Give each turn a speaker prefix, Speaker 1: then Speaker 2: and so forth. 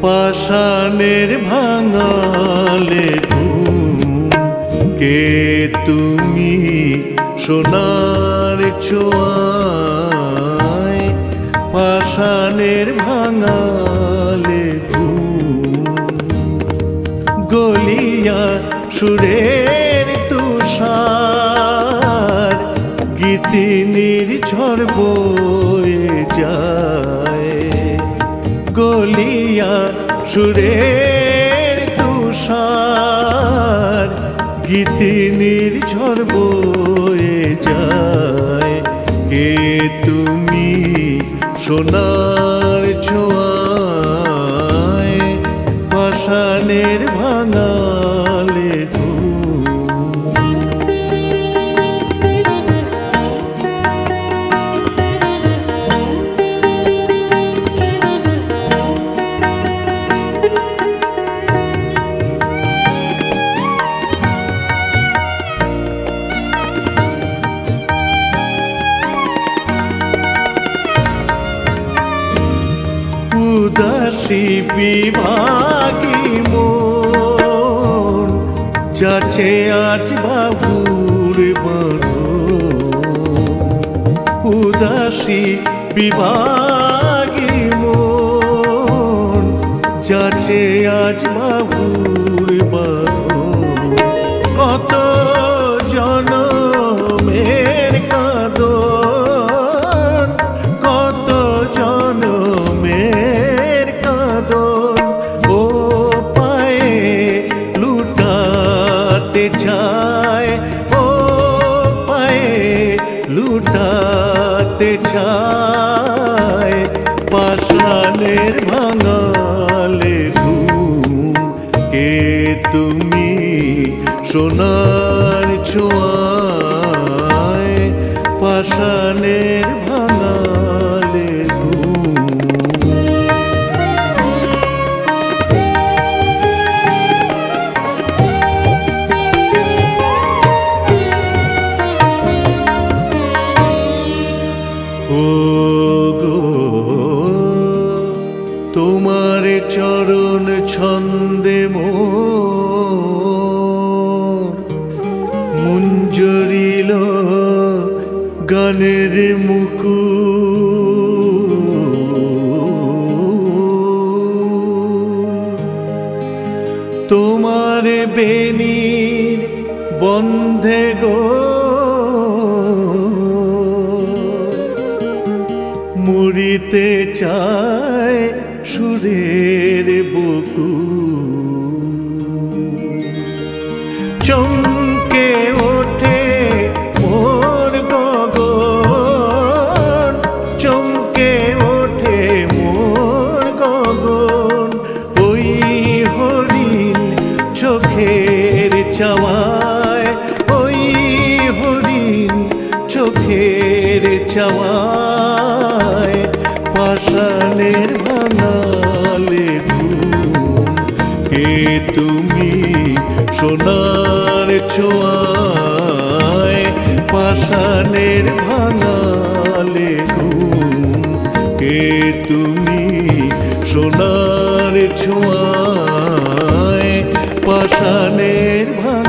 Speaker 1: পাষাণের ভাঙালে ঘুম, কে তুমি সোনার ছোঁয়ায়? পাষাণের ভাঙালে ঘুম, গলিয়া সুরের তুষার, গীতিনীর ঝড় বয়ে যায়। গলিয়া সুরের তুষার, গীতিনীর ঝড় বয়ে যায়। কে তুমি সোনার ছোঁয়ায়? পাষাণের ভাঙালে ঘুম। উদাসী বিভাগী মন, যাচ্ছে আজ বাবুর বাঁধন। উদাসী বিভাগী মন, যাচ্ছে আজ বাবুর বাঁধন। কত জনমের কাঁদন, কত জনমের কাঁদন, ও পায়ে লুটাতে চায়, ও পায়ে লুটাতে চায়। পাষাণের ভাঙালে ঘুম, কে তুমি সোনার ছোঁয়ায়? পাষাণের ভাঙালে ঘুম। ও গো, তোমার চরণ ছন্দে মোর মুঞ্জরিল গানের মুকুট। তোমার বেণীর বন্ধে গো মুড়িতে চায় সুরের বকুল। চমকে ওঠে মোর গগন, চমকে ওঠে মোর গগন। ওই হরিণ চোখের চাওয়ায়, ওই হরিণ চোখের চাওয়ায়। পাষাণের ভাঙালে ঘুম, কে তুমি সোনার ছোঁয়ায়? পাষাণের ভাঙালে ঘুম, কে তুমি সোনার ছোঁয়ায়? পাষাণের